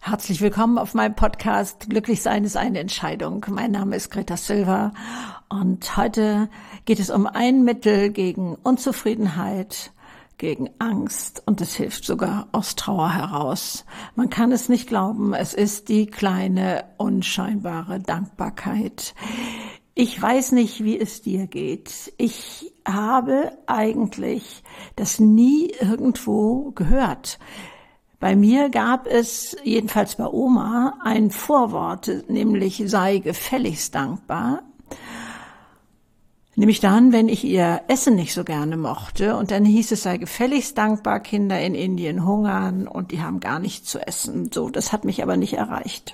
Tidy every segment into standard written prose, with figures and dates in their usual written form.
Herzlich willkommen auf meinem Podcast Glücklich sein ist eine Entscheidung. Mein Name ist Greta Silva und heute geht es um ein Mittel gegen Unzufriedenheit, gegen Angst und es hilft sogar aus Trauer heraus. Man kann es nicht glauben, es ist die kleine, unscheinbare Dankbarkeit. Ich weiß nicht, wie es dir geht. Ich habe eigentlich das nie irgendwo gehört. Bei mir gab es, jedenfalls bei Oma, ein Vorwort, nämlich sei gefälligst dankbar. Nämlich dann, wenn ich ihr Essen nicht so gerne mochte und dann hieß es, sei gefälligst dankbar, Kinder in Indien hungern und die haben gar nichts zu essen. So, das hat mich aber nicht erreicht.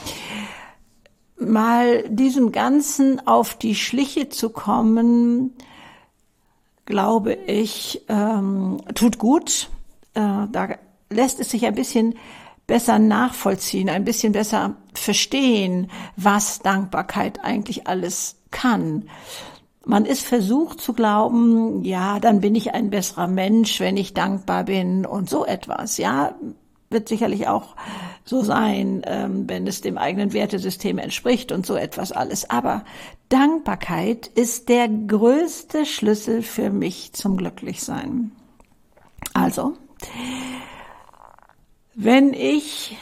Mal diesem Ganzen auf die Schliche zu kommen, glaube ich, tut gut. Da lässt es sich ein bisschen besser nachvollziehen, ein bisschen besser verstehen, was Dankbarkeit eigentlich alles kann. Man ist versucht zu glauben, ja, dann bin ich ein besserer Mensch, wenn ich dankbar bin und so etwas. Ja, wird sicherlich auch so sein, wenn es dem eigenen Wertesystem entspricht und so etwas alles. Aber Dankbarkeit ist der größte Schlüssel für mich zum Glücklichsein. Also, wenn ich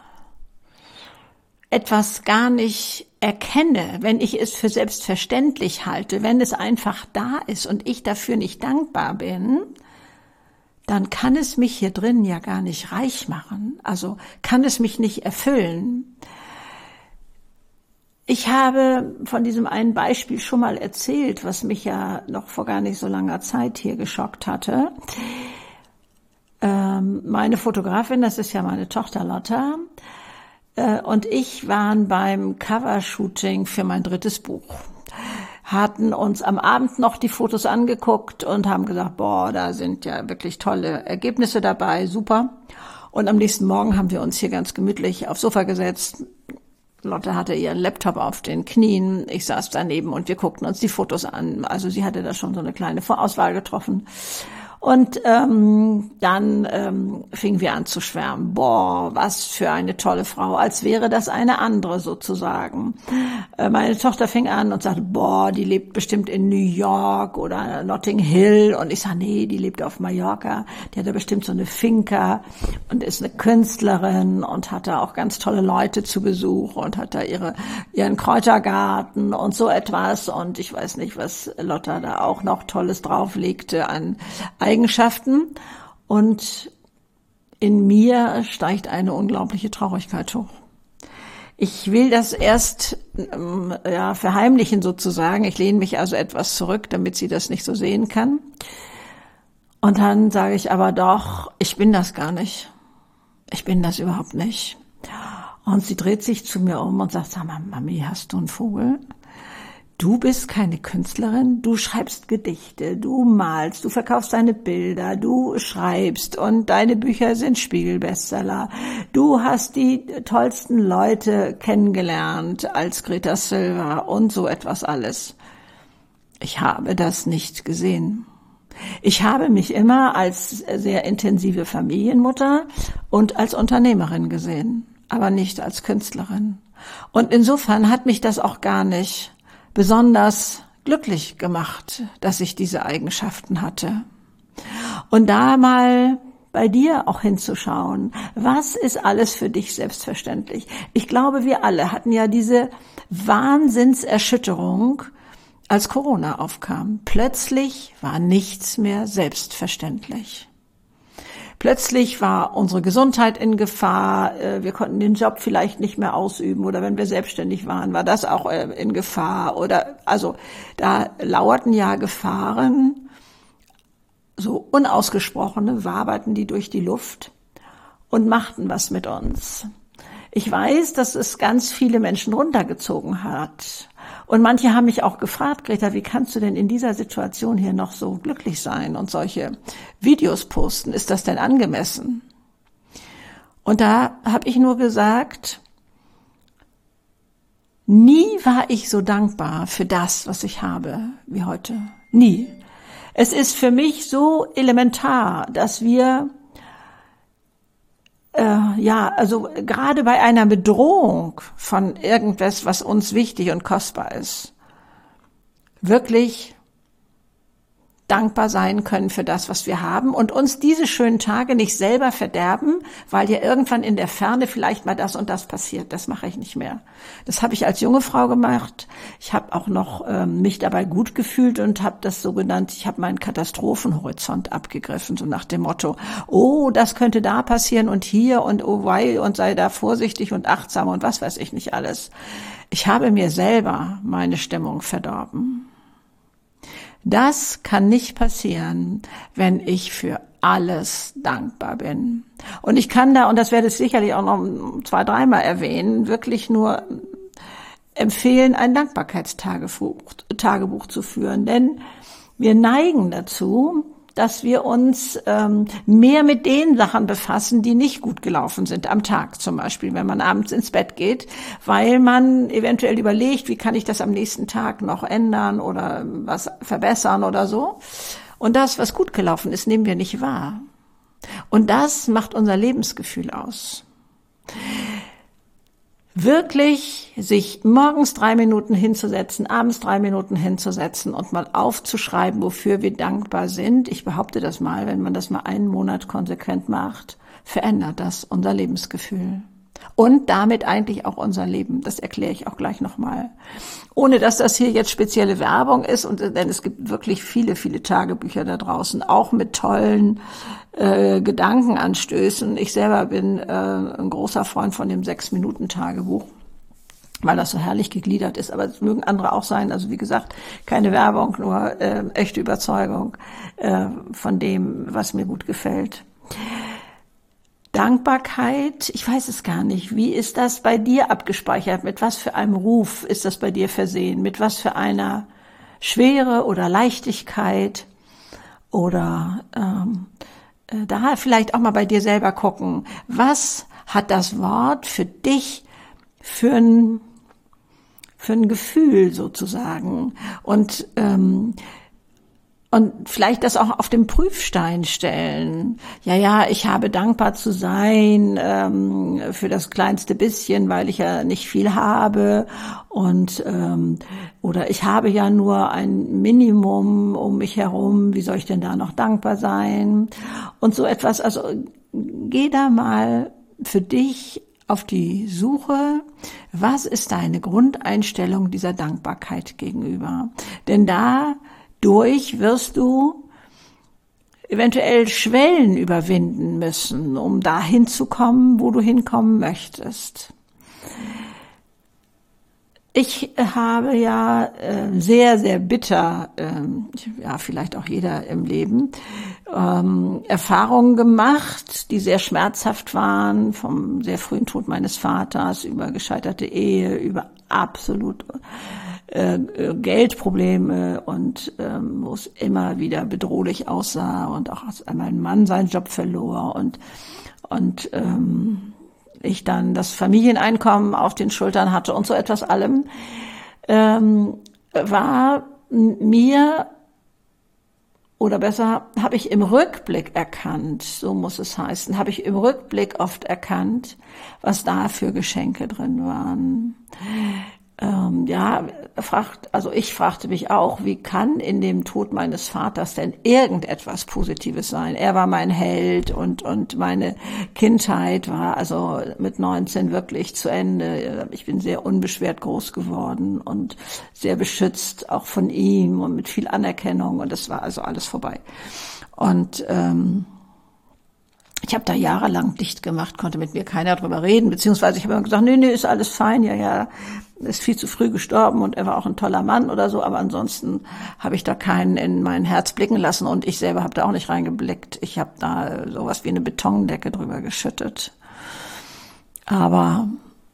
etwas gar nicht erkenne, wenn ich es für selbstverständlich halte, wenn es einfach da ist und ich dafür nicht dankbar bin, dann kann es mich hier drin ja gar nicht reich machen, also kann es mich nicht erfüllen. Ich habe von diesem einen Beispiel schon mal erzählt, was mich ja noch vor gar nicht so langer Zeit hier geschockt hatte. Meine Fotografin, das ist ja meine Tochter Lotta, und ich waren beim Covershooting für mein 3. Buch. Hatten uns am Abend noch die Fotos angeguckt und haben gesagt, boah, da sind ja wirklich tolle Ergebnisse dabei, super. Und am nächsten Morgen haben wir uns hier ganz gemütlich aufs Sofa gesetzt. Lotte hatte ihren Laptop auf den Knien, ich saß daneben und wir guckten uns die Fotos an. Also sie hatte da schon so eine kleine Vorauswahl getroffen. Und dann fingen wir an zu schwärmen. Boah, was für eine tolle Frau, als wäre das eine andere sozusagen. Meine Tochter fing an und sagte, boah, die lebt bestimmt in New York oder Notting Hill. Und ich sage, nee, die lebt auf Mallorca. Die hat da bestimmt so eine Finca und ist eine Künstlerin und hat da auch ganz tolle Leute zu Besuch und hat da ihren Kräutergarten und so etwas. Und ich weiß nicht, was Lotta da auch noch Tolles drauflegte an Eigenschaften, und in mir steigt eine unglaubliche Traurigkeit hoch. Ich will das erst verheimlichen sozusagen. Ich lehne mich also etwas zurück, damit sie das nicht so sehen kann. Und dann sage ich aber doch, ich bin das gar nicht. Ich bin das überhaupt nicht. Und sie dreht sich zu mir um und sagt, sag mal, Mami, hast du einen Vogel? Du bist keine Künstlerin, du schreibst Gedichte, du malst, du verkaufst deine Bilder, du schreibst und deine Bücher sind Spiegel-Bestseller. Du hast die tollsten Leute kennengelernt als Greta Silva und so etwas alles. Ich habe das nicht gesehen. Ich habe mich immer als sehr intensive Familienmutter und als Unternehmerin gesehen, aber nicht als Künstlerin. Und insofern hat mich das auch gar nicht besonders glücklich gemacht, dass ich diese Eigenschaften hatte. Und da mal bei dir auch hinzuschauen, was ist alles für dich selbstverständlich? Ich glaube, wir alle hatten ja diese Wahnsinnserschütterung, als Corona aufkam. Plötzlich war nichts mehr selbstverständlich. Plötzlich war unsere Gesundheit in Gefahr, wir konnten den Job vielleicht nicht mehr ausüben oder wenn wir selbstständig waren, war das auch in Gefahr also da lauerten ja Gefahren, so unausgesprochene, waberten die durch die Luft und machten was mit uns. Ich weiß, dass es ganz viele Menschen runtergezogen hat. Und manche haben mich auch gefragt, Greta, wie kannst du denn in dieser Situation hier noch so glücklich sein und solche Videos posten? Ist das denn angemessen? Und da habe ich nur gesagt, nie war ich so dankbar für das, was ich habe, wie heute. Nie. Es ist für mich so elementar, dass wir ja, also gerade bei einer Bedrohung von irgendwas, was uns wichtig und kostbar ist, wirklich dankbar sein können für das, was wir haben und uns diese schönen Tage nicht selber verderben, weil ja irgendwann in der Ferne vielleicht mal das und das passiert. Das mache ich nicht mehr. Das habe ich als junge Frau gemacht. Ich habe auch noch mich dabei gut gefühlt und habe das so genannt, ich habe meinen Katastrophenhorizont abgegriffen, so nach dem Motto, oh, das könnte da passieren und hier und oh wei und sei da vorsichtig und achtsam und was weiß ich nicht alles. Ich habe mir selber meine Stimmung verdorben. Das kann nicht passieren, wenn ich für alles dankbar bin. Und ich kann da, und das werde ich sicherlich auch noch 2-3 Mal erwähnen, wirklich nur empfehlen, ein Dankbarkeitstagebuch zu führen. Denn wir neigen dazu, dass wir uns mehr mit den Sachen befassen, die nicht gut gelaufen sind, am Tag zum Beispiel, wenn man abends ins Bett geht, weil man eventuell überlegt, wie kann ich das am nächsten Tag noch ändern oder was verbessern oder so. Und das, was gut gelaufen ist, nehmen wir nicht wahr. Und das macht unser Lebensgefühl aus. Wirklich sich morgens 3 Minuten hinzusetzen, abends 3 Minuten hinzusetzen und mal aufzuschreiben, wofür wir dankbar sind. Ich behaupte das mal, wenn man das mal einen Monat konsequent macht, verändert das unser Lebensgefühl. Und damit eigentlich auch unser Leben. Das erkläre ich auch gleich nochmal. Ohne dass das hier jetzt spezielle Werbung ist, denn es gibt wirklich viele, viele Tagebücher da draußen, auch mit tollen Gedankenanstößen. Ich selber bin ein großer Freund von dem 6-Minuten-Tagebuch, weil das so herrlich gegliedert ist. Aber es mögen andere auch sein. Also wie gesagt, keine Werbung, nur echte Überzeugung von dem, was mir gut gefällt. Dankbarkeit, ich weiß es gar nicht. Wie ist das bei dir abgespeichert? Mit was für einem Ruf ist das bei dir versehen? Mit was für einer Schwere oder Leichtigkeit? Oder da vielleicht auch mal bei dir selber gucken. Was hat das Wort für dich für ein Gefühl sozusagen? Und vielleicht das auch auf den Prüfstein stellen. Ja, ich habe dankbar zu sein für das kleinste bisschen, weil ich ja nicht viel habe. Und oder ich habe ja nur ein Minimum um mich herum. Wie soll ich denn da noch dankbar sein? Und so etwas. Also geh da mal für dich auf die Suche. Was ist deine Grundeinstellung dieser Dankbarkeit gegenüber? Denn dadurch wirst du eventuell Schwellen überwinden müssen, um dahin zu kommen, wo du hinkommen möchtest. Ich habe ja sehr, sehr bitter, ja vielleicht auch jeder im Leben, Erfahrungen gemacht, die sehr schmerzhaft waren, vom sehr frühen Tod meines Vaters, über gescheiterte Ehe, über absolut Geldprobleme und wo es immer wieder bedrohlich aussah und auch als mein Mann seinen Job verlor und ich dann das Familieneinkommen auf den Schultern hatte und so etwas allem, war mir, oder besser, habe ich im Rückblick erkannt, so muss es heißen, habe ich im Rückblick oft erkannt, was da für Geschenke drin waren. Ich fragte mich auch, wie kann in dem Tod meines Vaters denn irgendetwas Positives sein? Er war mein Held und meine Kindheit war also mit 19 wirklich zu Ende. Ich bin sehr unbeschwert groß geworden und sehr beschützt, auch von ihm und mit viel Anerkennung und das war also alles vorbei. Und ich habe da jahrelang dicht gemacht, konnte mit mir keiner drüber reden, beziehungsweise ich habe immer gesagt, nee, ist alles fein, ja, ist viel zu früh gestorben und er war auch ein toller Mann oder so, aber ansonsten habe ich da keinen in mein Herz blicken lassen und ich selber habe da auch nicht reingeblickt. Ich habe da sowas wie eine Betondecke drüber geschüttet. Aber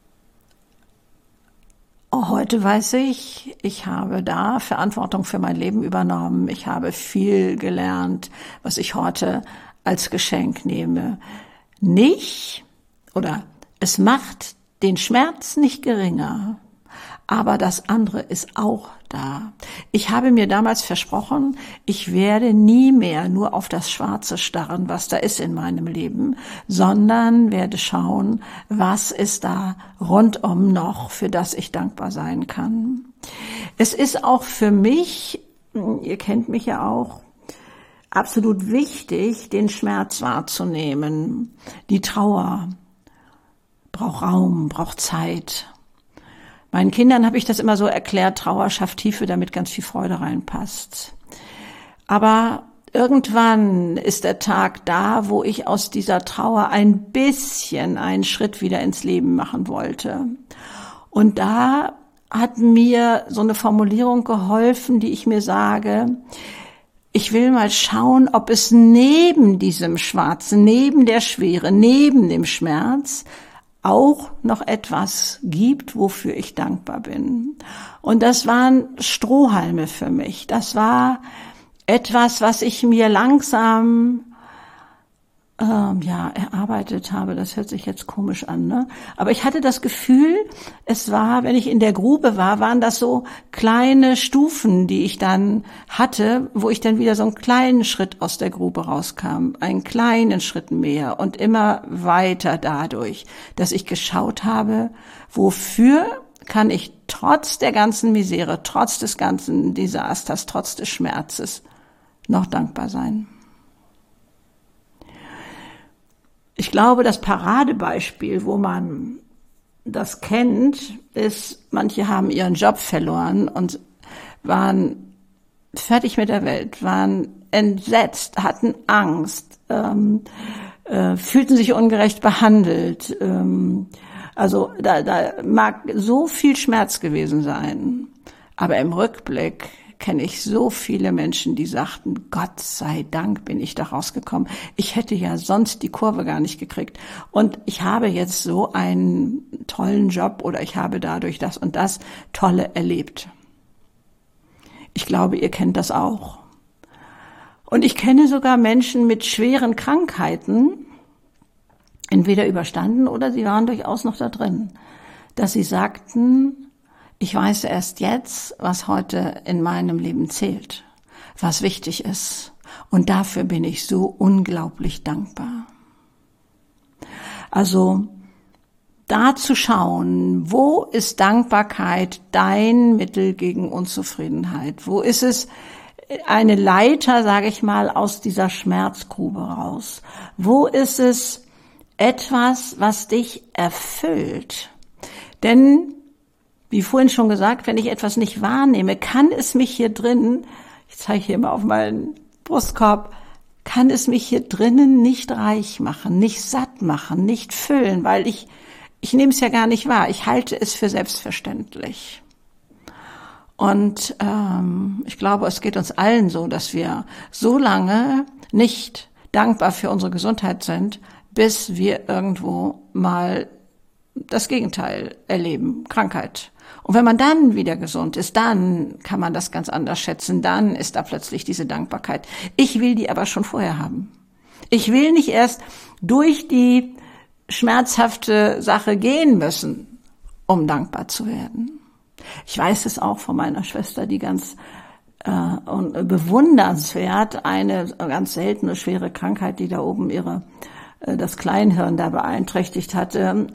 heute weiß ich, ich habe da Verantwortung für mein Leben übernommen. Ich habe viel gelernt, was ich heute als Geschenk nehme. Es macht den Schmerz nicht geringer, aber das andere ist auch da. Ich habe mir damals versprochen, ich werde nie mehr nur auf das Schwarze starren, was da ist in meinem Leben, sondern werde schauen, was ist da rundum noch, für das ich dankbar sein kann. Es ist auch für mich, ihr kennt mich ja auch, absolut wichtig, den Schmerz wahrzunehmen. Die Trauer braucht Raum, braucht Zeit. Meinen Kindern habe ich das immer so erklärt, Trauer schafft Tiefe, damit ganz viel Freude reinpasst. Aber irgendwann ist der Tag da, wo ich aus dieser Trauer ein bisschen einen Schritt wieder ins Leben machen wollte. Und da hat mir so eine Formulierung geholfen, die ich mir sage, ich will mal schauen, ob es neben diesem Schwarzen, neben der Schwere, neben dem Schmerz auch noch etwas gibt, wofür ich dankbar bin. Und das waren Strohhalme für mich. Das war etwas, was ich mir langsam erarbeitet habe. Das hört sich jetzt komisch an, ne? Aber ich hatte das Gefühl, es war, wenn ich in der Grube war, waren das so kleine Stufen, die ich dann hatte, wo ich dann wieder so einen kleinen Schritt aus der Grube rauskam, einen kleinen Schritt mehr und immer weiter dadurch, dass ich geschaut habe, wofür kann ich trotz der ganzen Misere, trotz des ganzen Desasters, trotz des Schmerzes noch dankbar sein. Ich glaube, das Paradebeispiel, wo man das kennt, ist, manche haben ihren Job verloren und waren fertig mit der Welt, waren entsetzt, hatten Angst, fühlten sich ungerecht behandelt. Also da mag so viel Schmerz gewesen sein, aber im Rückblick kenne ich so viele Menschen, die sagten, Gott sei Dank bin ich da rausgekommen. Ich hätte ja sonst die Kurve gar nicht gekriegt. Und ich habe jetzt so einen tollen Job oder ich habe dadurch das und das Tolle erlebt. Ich glaube, ihr kennt das auch. Und ich kenne sogar Menschen mit schweren Krankheiten, entweder überstanden oder sie waren durchaus noch da drin, dass sie sagten, ich weiß erst jetzt, was heute in meinem Leben zählt, was wichtig ist. Und dafür bin ich so unglaublich dankbar. Also da zu schauen, wo ist Dankbarkeit dein Mittel gegen Unzufriedenheit? Wo ist es eine Leiter, sage ich mal, aus dieser Schmerzgrube raus? Wo ist es etwas, was dich erfüllt? Denn wie vorhin schon gesagt, wenn ich etwas nicht wahrnehme, kann es mich hier drin, ich zeige hier mal auf meinen Brustkorb, kann es mich hier drinnen nicht reich machen, nicht satt machen, nicht füllen, weil ich nehme es ja gar nicht wahr. Ich halte es für selbstverständlich. Und ich glaube, es geht uns allen so, dass wir so lange nicht dankbar für unsere Gesundheit sind, bis wir irgendwo mal das Gegenteil erleben, Krankheit. Und wenn man dann wieder gesund ist, dann kann man das ganz anders schätzen. Dann ist da plötzlich diese Dankbarkeit. Ich will die aber schon vorher haben. Ich will nicht erst durch die schmerzhafte Sache gehen müssen, um dankbar zu werden. Ich weiß es auch von meiner Schwester, die ganz bewundernswert eine ganz seltene, schwere Krankheit, die da oben das Kleinhirn da beeinträchtigt hatte,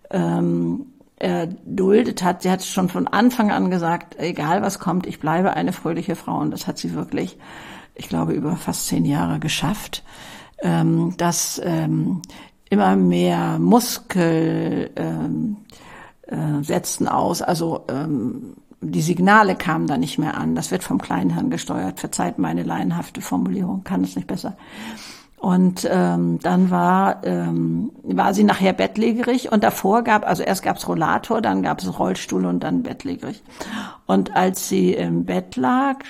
erduldet hat. Sie hat schon von Anfang an gesagt, egal was kommt, ich bleibe eine fröhliche Frau. Und das hat sie wirklich, ich glaube, über fast 10 Jahre geschafft. Dass immer mehr Muskel setzten aus, also die Signale kamen da nicht mehr an. Das wird vom Kleinhirn gesteuert. Verzeiht meine laienhafte Formulierung, kann es nicht besser. Und dann war sie nachher bettlägerig und davor erst gab's Rollator, dann gab's Rollstuhl und dann bettlägerig. Und als sie im Bett lag,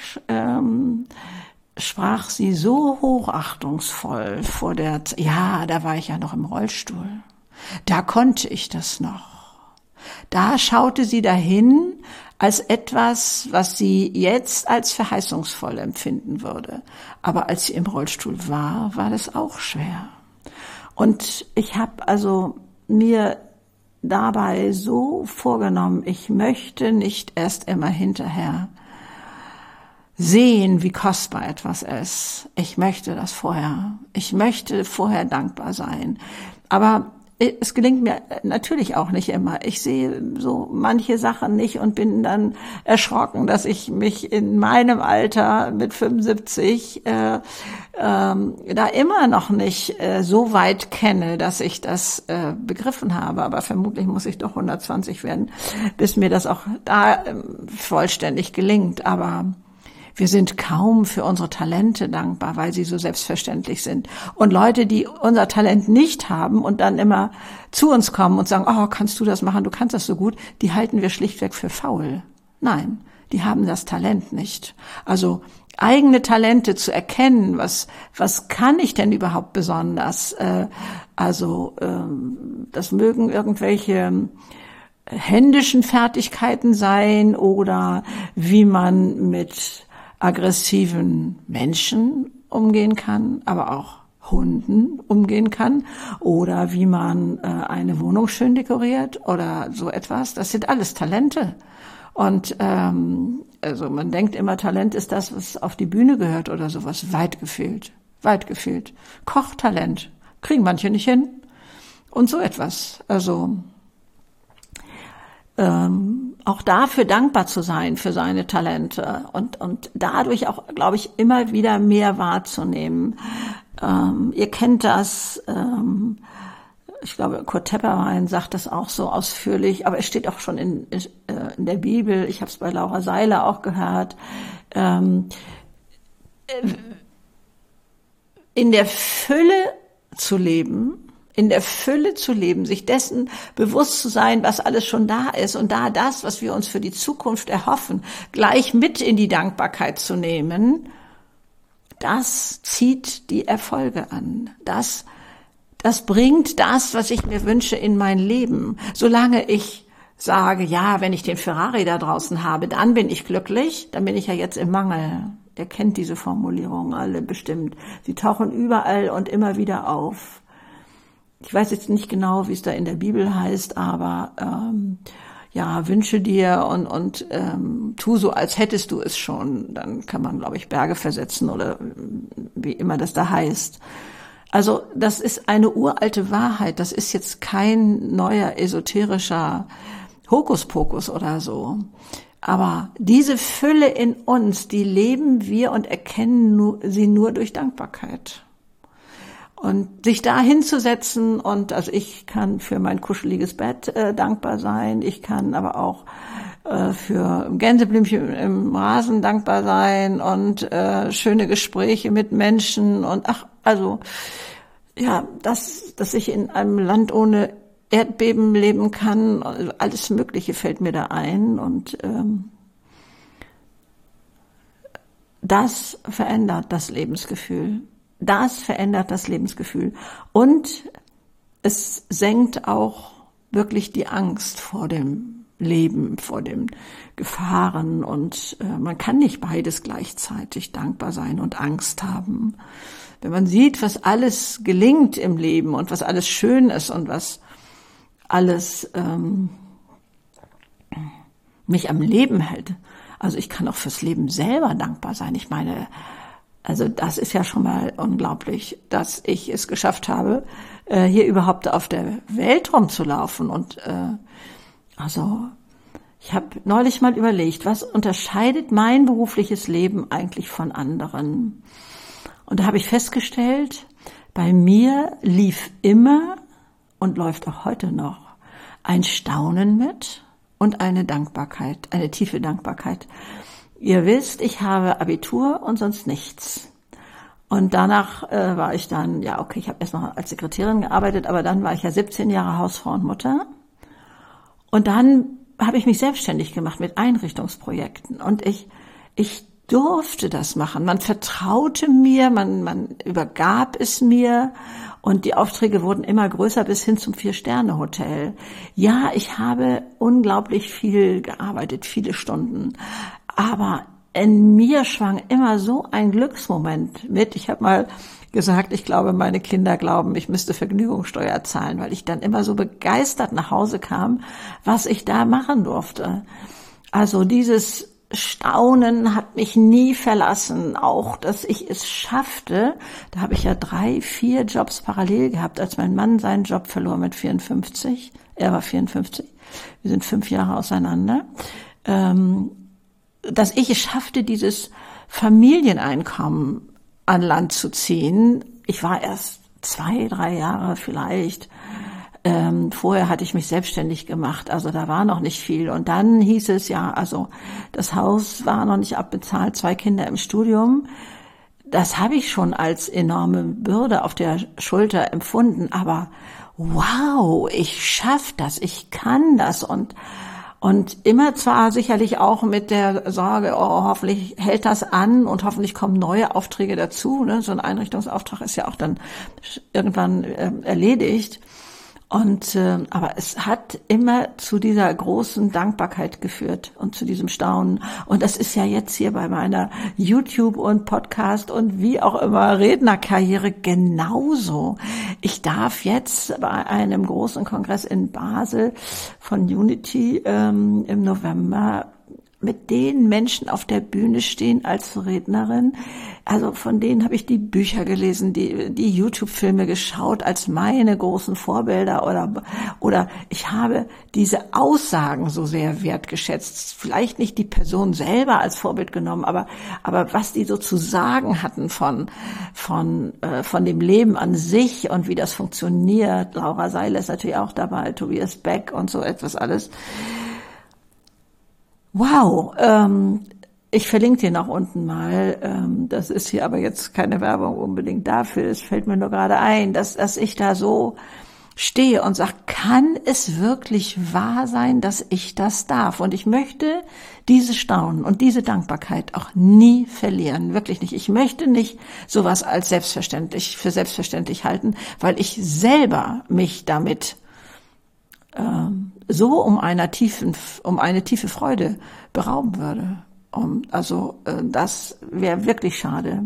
sprach sie so hochachtungsvoll da war ich ja noch im Rollstuhl. Da konnte ich das noch. Da schaute sie dahin als etwas, was sie jetzt als verheißungsvoll empfinden würde. Aber als sie im Rollstuhl war das auch schwer. Und ich habe also mir dabei so vorgenommen, ich möchte nicht erst immer hinterher sehen, wie kostbar etwas ist. Ich möchte das vorher. Ich möchte vorher dankbar sein. Aber es gelingt mir natürlich auch nicht immer. Ich sehe so manche Sachen nicht und bin dann erschrocken, dass ich mich in meinem Alter mit 75 da immer noch nicht so weit kenne, dass ich das begriffen habe. Aber vermutlich muss ich doch 120 werden, bis mir das auch da vollständig gelingt. Aber wir sind kaum für unsere Talente dankbar, weil sie so selbstverständlich sind. Und Leute, die unser Talent nicht haben und dann immer zu uns kommen und sagen, oh, kannst du das machen, du kannst das so gut, die halten wir schlichtweg für faul. Nein, die haben das Talent nicht. Also eigene Talente zu erkennen, was kann ich denn überhaupt besonders? Das mögen irgendwelche händischen Fertigkeiten sein oder wie man mit aggressiven Menschen umgehen kann, aber auch Hunden umgehen kann oder wie man eine Wohnung schön dekoriert oder so etwas. Das sind alles Talente. Und also man denkt immer, Talent ist das, was auf die Bühne gehört oder sowas. Weit gefehlt, weit gefehlt. Kochtalent kriegen manche nicht hin und so etwas. Also auch dafür dankbar zu sein für seine Talente und dadurch auch, glaube ich, immer wieder mehr wahrzunehmen. Ihr kennt das, ich glaube, Kurt Tepperwein sagt das auch so ausführlich, aber es steht auch schon in der Bibel, ich habe es bei Laura Seiler auch gehört, in der Fülle zu leben, sich dessen bewusst zu sein, was alles schon da ist und da das, was wir uns für die Zukunft erhoffen, gleich mit in die Dankbarkeit zu nehmen, das zieht die Erfolge an. Das bringt das, was ich mir wünsche, in mein Leben. Solange ich sage, ja, wenn ich den Ferrari da draußen habe, dann bin ich glücklich, dann bin ich ja jetzt im Mangel. Ihr kennt diese Formulierungen alle bestimmt. Sie tauchen überall und immer wieder auf. Ich weiß jetzt nicht genau, wie es da in der Bibel heißt, aber wünsche dir und tu so, als hättest du es schon. Dann kann man, glaube ich, Berge versetzen oder wie immer das da heißt. Also das ist eine uralte Wahrheit. Das ist jetzt kein neuer esoterischer Hokuspokus oder so. Aber diese Fülle in uns, die leben wir und erkennen sie nur durch Dankbarkeit. Und sich da hinzusetzen und, also ich kann für mein kuscheliges Bett dankbar sein, ich kann aber auch für Gänseblümchen im Rasen dankbar sein und schöne Gespräche mit Menschen und dass ich in einem Land ohne Erdbeben leben kann, also alles Mögliche fällt mir da ein und das verändert das Lebensgefühl. Das verändert das Lebensgefühl. Und es senkt auch wirklich die Angst vor dem Leben, vor den Gefahren. Und man kann nicht beides gleichzeitig dankbar sein und Angst haben. Wenn man sieht, was alles gelingt im Leben und was alles schön ist und was alles mich am Leben hält. Also ich kann auch fürs Leben selber dankbar sein. Ich meine, also das ist ja schon mal unglaublich, dass ich es geschafft habe, hier überhaupt auf der Welt rumzulaufen. Und ich habe neulich mal überlegt, was unterscheidet mein berufliches Leben eigentlich von anderen? Und da habe ich festgestellt, bei mir lief immer und läuft auch heute noch ein Staunen mit und eine Dankbarkeit, eine tiefe Dankbarkeit. Ihr wisst, ich habe Abitur und sonst nichts. Und danach war ich dann, ich habe erst noch als Sekretärin gearbeitet, aber dann war ich ja 17 Jahre Hausfrau und Mutter. Und dann habe ich mich selbstständig gemacht mit Einrichtungsprojekten. Und ich durfte das machen. Man vertraute mir, man übergab es mir und die Aufträge wurden immer größer bis hin zum 4-Sterne-Hotel. Ja, ich habe unglaublich viel gearbeitet, viele Stunden. Aber in mir schwang immer so ein Glücksmoment mit. Ich habe mal gesagt, ich glaube, meine Kinder glauben, ich müsste Vergnügungssteuer zahlen, weil ich dann immer so begeistert nach Hause kam, was ich da machen durfte. Also dieses Staunen hat mich nie verlassen, auch dass ich es schaffte. Da habe ich ja 3, 4 Jobs parallel gehabt, als mein Mann seinen Job verlor mit 54. Er war 54. Wir sind 5 Jahre auseinander. Dass ich es schaffte, dieses Familieneinkommen an Land zu ziehen. Ich war erst 2, 3 Jahre vielleicht. Vorher hatte ich mich selbstständig gemacht, also da war noch nicht viel. Und dann hieß es ja, also das Haus war noch nicht abbezahlt, 2 Kinder im Studium. Das habe ich schon als enorme Bürde auf der Schulter empfunden. Aber wow, ich schaff das, ich kann das. Und immer zwar sicherlich auch mit der Sorge, oh, hoffentlich hält das an und hoffentlich kommen neue Aufträge dazu. Ne? So ein Einrichtungsauftrag ist ja auch dann irgendwann erledigt. Aber es hat immer zu dieser großen Dankbarkeit geführt und zu diesem Staunen. Und das ist ja jetzt hier bei meiner YouTube und Podcast und wie auch immer Rednerkarriere genauso. Ich darf jetzt bei einem großen Kongress in Basel von Unity im November mit den Menschen auf der Bühne stehen als Rednerin. Also von denen habe ich die Bücher gelesen, die YouTube-Filme geschaut als meine großen Vorbilder oder ich habe diese Aussagen so sehr wertgeschätzt. Vielleicht nicht die Person selber als Vorbild genommen, aber was die so zu sagen hatten von dem Leben an sich und wie das funktioniert. Laura Seiler ist natürlich auch dabei, Tobias Beck und so etwas alles. Wow, ich verlinke dir noch unten mal. Das ist hier aber jetzt keine Werbung unbedingt dafür. Es fällt mir nur gerade ein, dass ich da so stehe und sage, kann es wirklich wahr sein, dass ich das darf? Und ich möchte diese Staunen und diese Dankbarkeit auch nie verlieren. Wirklich nicht. Ich möchte nicht sowas als für selbstverständlich halten, weil ich selber mich damit so um eine tiefe Freude berauben würde. Das wäre wirklich schade.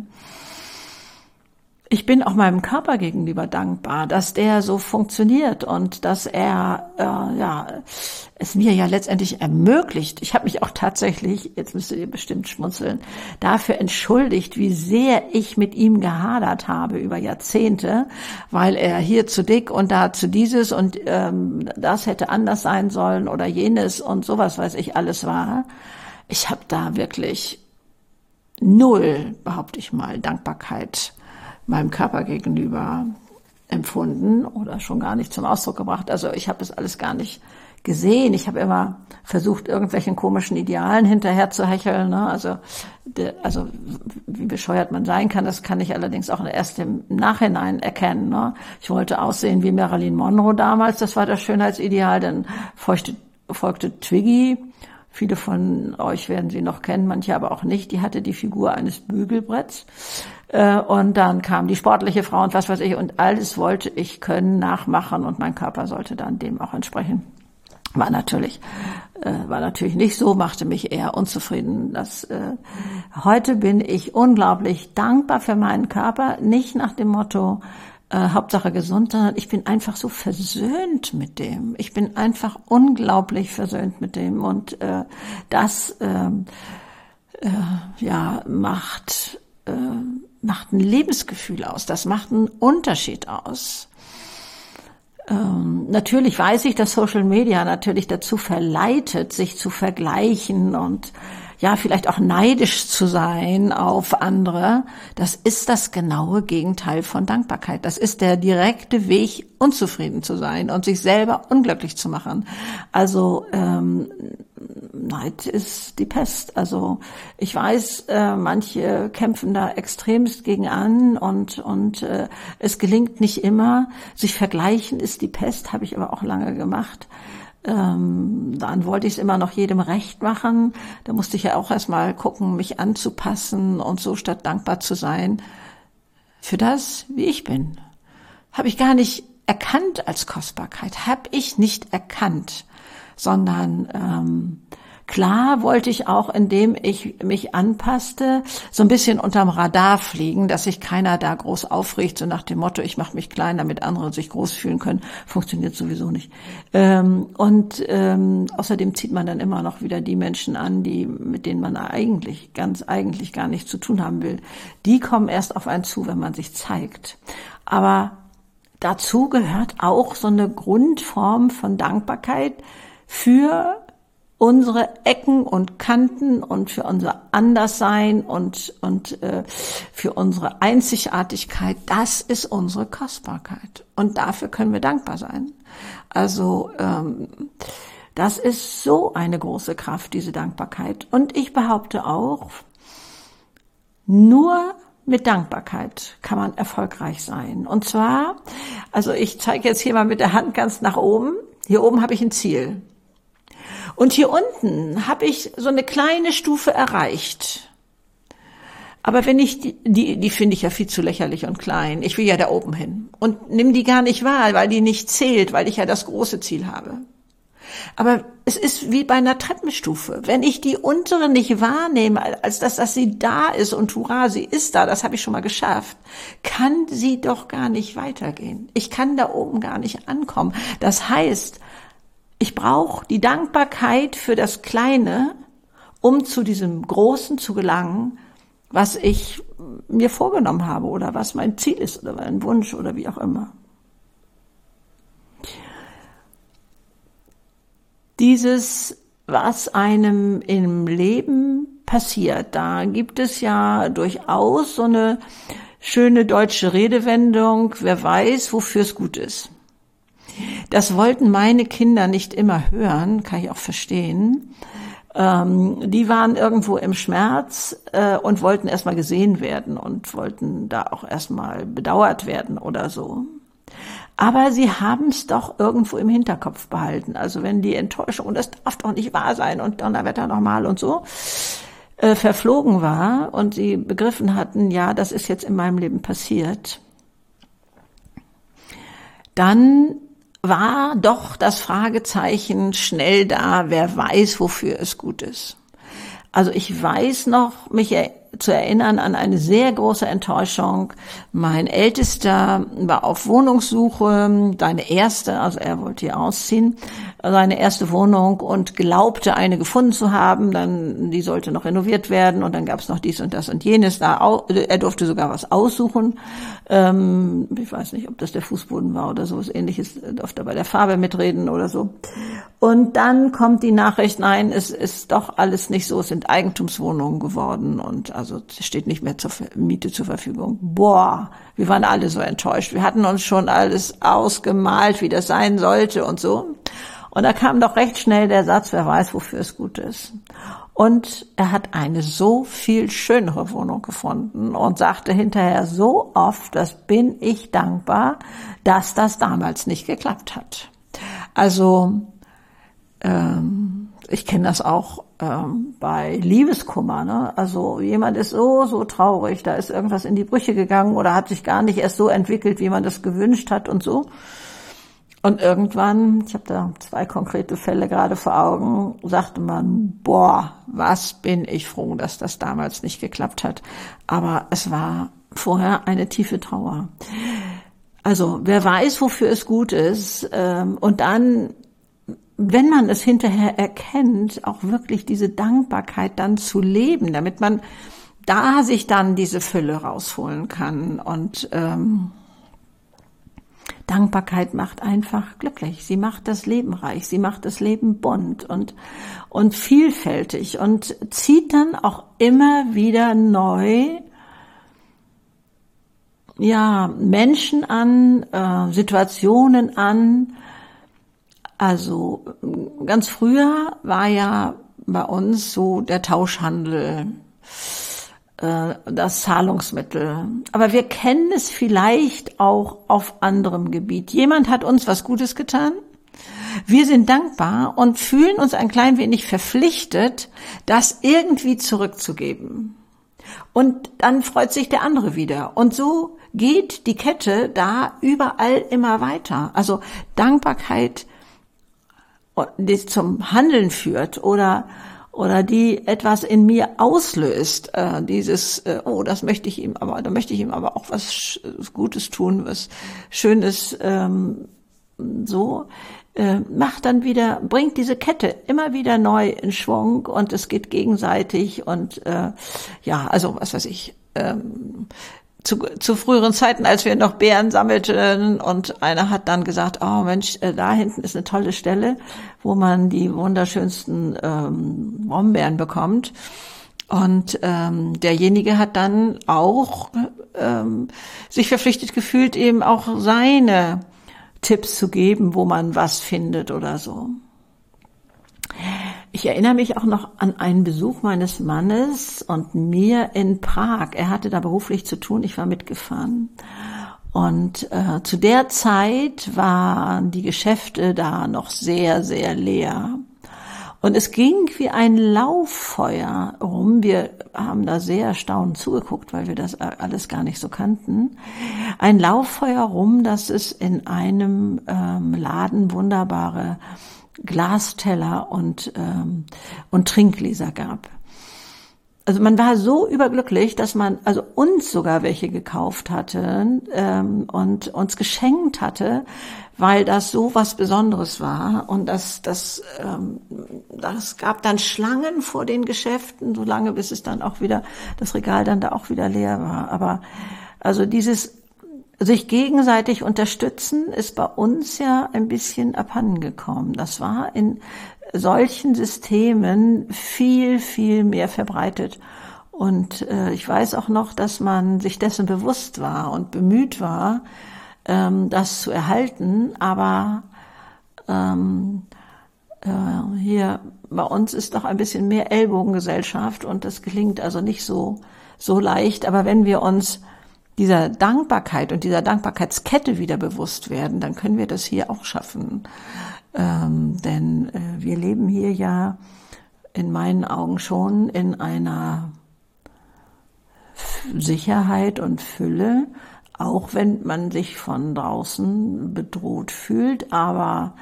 Ich bin auch meinem Körper gegenüber dankbar, dass der so funktioniert und dass er es mir ja letztendlich ermöglicht. Ich habe mich auch tatsächlich, jetzt müsstet ihr bestimmt schmunzeln, dafür entschuldigt, wie sehr ich mit ihm gehadert habe über Jahrzehnte, weil er hier zu dick und da zu dieses und das hätte anders sein sollen oder jenes und sowas weiß ich alles war. Ich habe da wirklich null, behaupte ich mal, Dankbarkeit meinem Körper gegenüber empfunden oder schon gar nicht zum Ausdruck gebracht. Also ich habe das alles gar nicht gesehen. Ich habe immer versucht, irgendwelchen komischen Idealen hinterher zu hecheln. Ne? Also wie bescheuert man sein kann, das kann ich allerdings auch erst im Nachhinein erkennen. Ne? Ich wollte aussehen wie Marilyn Monroe damals, das war das Schönheitsideal. Dann folgte Twiggy. Viele von euch werden sie noch kennen, manche aber auch nicht. Die hatte die Figur eines Bügelbretts. Und dann kam die sportliche Frau und was weiß ich. Und alles wollte ich können, nachmachen. Und mein Körper sollte dann dem auch entsprechen. War natürlich nicht so, machte mich eher unzufrieden. Heute bin ich unglaublich dankbar für meinen Körper. Nicht nach dem Motto, Hauptsache gesund, sondern ich bin einfach so versöhnt mit dem. Ich bin einfach unglaublich versöhnt mit dem und das macht ein Lebensgefühl aus. Das macht einen Unterschied aus. Natürlich weiß ich, dass Social Media natürlich dazu verleitet, sich zu vergleichen und ja, vielleicht auch neidisch zu sein auf andere. Das ist das genaue Gegenteil von Dankbarkeit. Das ist der direkte Weg, unzufrieden zu sein und sich selber unglücklich zu machen. Also Neid ist die Pest. Also ich weiß, manche kämpfen da extremst gegen an und es gelingt nicht immer. Sich vergleichen ist die Pest, habe ich aber auch lange gemacht. Dann wollte ich es immer noch jedem recht machen. Da musste ich ja auch erstmal gucken, mich anzupassen und so statt dankbar zu sein für das, wie ich bin. Habe ich gar nicht erkannt als Kostbarkeit, habe ich nicht erkannt, sondern Klar wollte ich auch, indem ich mich anpasste, so ein bisschen unterm Radar fliegen, dass sich keiner da groß aufregt, so nach dem Motto, ich mache mich klein, damit andere sich groß fühlen können. Funktioniert sowieso nicht. Außerdem zieht man dann immer noch wieder die Menschen an, mit denen man eigentlich gar nichts zu tun haben will. Die kommen erst auf einen zu, wenn man sich zeigt. Aber dazu gehört auch so eine Grundform von Dankbarkeit für unsere Ecken und Kanten und für unser Anderssein und für unsere Einzigartigkeit. Das ist unsere Kostbarkeit. Und dafür können wir dankbar sein. Also das ist so eine große Kraft, diese Dankbarkeit. Und ich behaupte auch, nur mit Dankbarkeit kann man erfolgreich sein. Und zwar, also ich zeige jetzt hier mal mit der Hand ganz nach oben. Hier oben habe ich ein Ziel. Und hier unten habe ich so eine kleine Stufe erreicht. Aber wenn ich die finde ich ja viel zu lächerlich und klein. Ich will ja da oben hin. Und nimm die gar nicht wahr, weil die nicht zählt, weil ich ja das große Ziel habe. Aber es ist wie bei einer Treppenstufe. Wenn ich die untere nicht wahrnehme, als dass sie da ist und hurra, sie ist da, das habe ich schon mal geschafft, kann sie doch gar nicht weitergehen. Ich kann da oben gar nicht ankommen. Das heißt, ich brauche die Dankbarkeit für das Kleine, um zu diesem Großen zu gelangen, was ich mir vorgenommen habe oder was mein Ziel ist oder mein Wunsch oder wie auch immer. Dieses, was einem im Leben passiert, da gibt es ja durchaus so eine schöne deutsche Redewendung, wer weiß, wofür es gut ist. Das wollten meine Kinder nicht immer hören, kann ich auch verstehen. Die waren irgendwo im Schmerz und wollten erstmal gesehen werden und wollten da auch erstmal bedauert werden oder so. Aber sie haben es doch irgendwo im Hinterkopf behalten. Also wenn die Enttäuschung, und das darf doch nicht wahr sein und Donnerwetter nochmal und so, verflogen war und sie begriffen hatten, ja, das ist jetzt in meinem Leben passiert, dann war doch das Fragezeichen schnell da, wer weiß, wofür es gut ist. Also ich weiß noch, mich zu erinnern an eine sehr große Enttäuschung. Mein Ältester war auf Wohnungssuche, seine erste, also er wollte hier ausziehen, seine erste Wohnung und glaubte, eine gefunden zu haben. Dann, die sollte noch renoviert werden und dann gab es noch dies und das und jenes. Er durfte sogar was aussuchen. Ich weiß nicht, ob das der Fußboden war oder sowas Ähnliches. Er durfte bei der Farbe mitreden oder so. Und dann kommt die Nachricht, nein, es ist doch alles nicht so, es sind Eigentumswohnungen geworden und also es steht nicht mehr zur Miete zur Verfügung. Boah, wir waren alle so enttäuscht. Wir hatten uns schon alles ausgemalt, wie das sein sollte und so. Und da kam doch recht schnell der Satz, wer weiß, wofür es gut ist. Und er hat eine so viel schönere Wohnung gefunden und sagte hinterher so oft, das bin ich dankbar, dass das damals nicht geklappt hat. Also ich kenne das auch bei Liebeskummer, ne? Also jemand ist so traurig, da ist irgendwas in die Brüche gegangen oder hat sich gar nicht erst so entwickelt, wie man das gewünscht hat und so. Und irgendwann, ich habe da 2 konkrete Fälle gerade vor Augen, sagte man, boah, was bin ich froh, dass das damals nicht geklappt hat. Aber es war vorher eine tiefe Trauer. Also wer weiß, wofür es gut ist und dann, wenn man es hinterher erkennt, auch wirklich diese Dankbarkeit dann zu leben, damit man da sich dann diese Fülle rausholen kann. Und Dankbarkeit macht einfach glücklich. Sie macht das Leben reich. Sie macht das Leben bunt und vielfältig und zieht dann auch immer wieder neu Menschen an, Situationen an. Also ganz früher war ja bei uns so der Tauschhandel das Zahlungsmittel. Aber wir kennen es vielleicht auch auf anderem Gebiet. Jemand hat uns was Gutes getan. Wir sind dankbar und fühlen uns ein klein wenig verpflichtet, das irgendwie zurückzugeben. Und dann freut sich der andere wieder. Und so geht die Kette da überall immer weiter. Also Dankbarkeit, die zum Handeln führt oder oder die etwas in mir auslöst, da möchte ich ihm aber auch was Gutes tun, was Schönes, bringt diese Kette immer wieder neu in Schwung und es geht gegenseitig und zu früheren Zeiten, als wir noch Beeren sammelten und einer hat dann gesagt, oh Mensch, da hinten ist eine tolle Stelle, wo man die wunderschönsten Brombeeren bekommt. Und derjenige hat dann auch sich verpflichtet gefühlt, eben auch seine Tipps zu geben, wo man was findet oder so. Ich erinnere mich auch noch an einen Besuch meines Mannes und mir in Prag. Er hatte da beruflich zu tun, ich war mitgefahren. Und zu der Zeit waren die Geschäfte da noch sehr, sehr leer. Und es ging wie ein Lauffeuer rum. Wir haben da sehr erstaunt zugeguckt, weil wir das alles gar nicht so kannten. Ein Lauffeuer rum, dass es in einem Laden wunderbare Glasteller und Trinkgläser gab. Also man war so überglücklich, dass man also uns sogar welche gekauft hatte und uns geschenkt hatte, weil das so was Besonderes war. Und das gab dann Schlangen vor den Geschäften, so lange bis es dann auch wieder, das Regal dann da auch wieder leer war. Aber also dieses sich gegenseitig unterstützen ist bei uns ja ein bisschen abhandengekommen. Das war in solchen Systemen viel, viel mehr verbreitet. Und ich weiß auch noch, dass man sich dessen bewusst war und bemüht war, das zu erhalten. Aber hier bei uns ist doch ein bisschen mehr Ellbogengesellschaft und das gelingt also nicht so leicht. Aber wenn wir uns dieser Dankbarkeit und dieser Dankbarkeitskette wieder bewusst werden, dann können wir das hier auch schaffen. Denn wir leben hier ja in meinen Augen schon in einer Sicherheit und Fülle, auch wenn man sich von draußen bedroht fühlt. Aber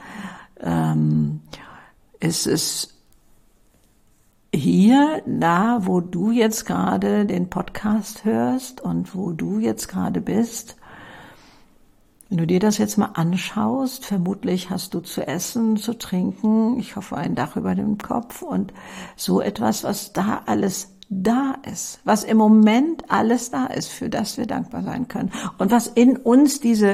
es ist hier, da, wo du jetzt gerade den Podcast hörst und wo du jetzt gerade bist, wenn du dir das jetzt mal anschaust, vermutlich hast du zu essen, zu trinken, ich hoffe ein Dach über dem Kopf und so etwas, was da alles da ist, was im Moment alles da ist, für das wir dankbar sein können und was in uns diese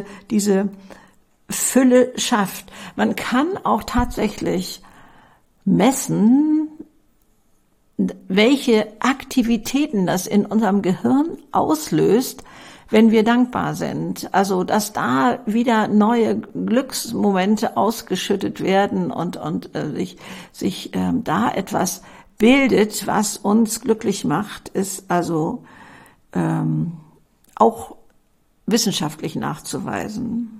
Fülle schafft. Man kann auch tatsächlich messen, welche Aktivitäten das in unserem Gehirn auslöst, wenn wir dankbar sind. Also, dass da wieder neue Glücksmomente ausgeschüttet werden und sich da etwas bildet, was uns glücklich macht, ist also auch wissenschaftlich nachzuweisen.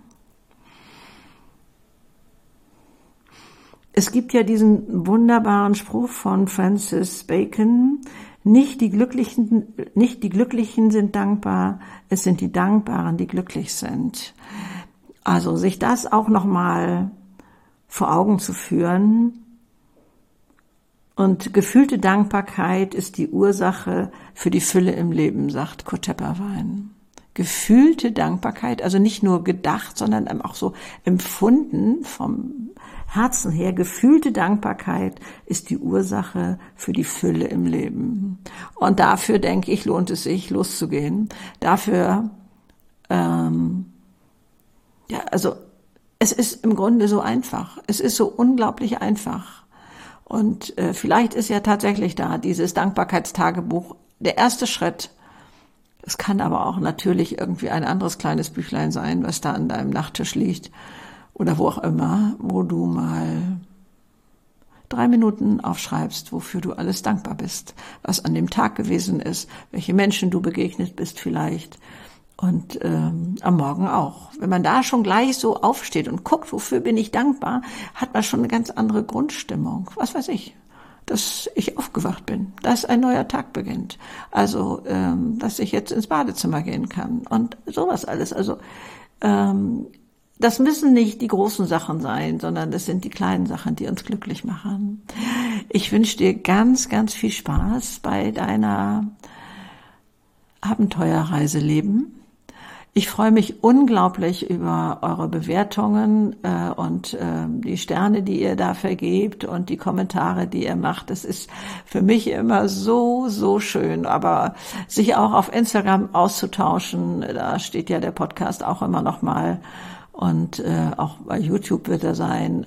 Es gibt ja diesen wunderbaren Spruch von Francis Bacon: Nicht die Glücklichen sind dankbar, es sind die Dankbaren, die glücklich sind. Also sich das auch nochmal vor Augen zu führen. Und gefühlte Dankbarkeit ist die Ursache für die Fülle im Leben, sagt Kurt Tepperwein. Gefühlte Dankbarkeit, also nicht nur gedacht, sondern auch so empfunden vom Herzen her. Gefühlte Dankbarkeit ist die Ursache für die Fülle im Leben. Und dafür, denke ich, lohnt es sich, loszugehen. Dafür, es ist im Grunde so einfach. Es ist so unglaublich einfach. Und vielleicht ist ja tatsächlich da dieses Dankbarkeitstagebuch der erste Schritt. Es kann aber auch natürlich irgendwie ein anderes kleines Büchlein sein, was da an deinem Nachttisch liegt oder wo auch immer, wo du mal 3 Minuten aufschreibst, wofür du alles dankbar bist, was an dem Tag gewesen ist, welche Menschen du begegnet bist vielleicht und am Morgen auch. Wenn man da schon gleich so aufsteht und guckt, wofür bin ich dankbar, hat man schon eine ganz andere Grundstimmung. Was weiß ich, dass ich aufgewacht bin, dass ein neuer Tag beginnt, also dass ich jetzt ins Badezimmer gehen kann und sowas alles. Also das müssen nicht die großen Sachen sein, sondern das sind die kleinen Sachen, die uns glücklich machen. Ich wünsche dir ganz, ganz viel Spaß bei deiner Abenteuerreise leben. Ich freue mich unglaublich über eure Bewertungen und die Sterne, die ihr da vergebt und die Kommentare, die ihr macht. Das ist für mich immer so, so schön. Aber sich auch auf Instagram auszutauschen, da steht ja der Podcast auch immer noch mal. Und auch bei YouTube wird er sein.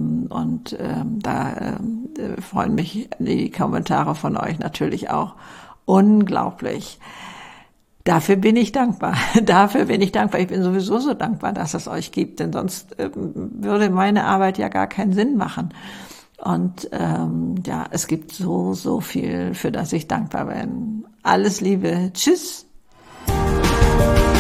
Da freuen mich die Kommentare von euch natürlich auch unglaublich. Dafür bin ich dankbar. Ich bin sowieso so dankbar, dass es euch gibt, denn sonst würde meine Arbeit ja gar keinen Sinn machen. Und es gibt so, so viel, für das ich dankbar bin. Alles Liebe. Tschüss.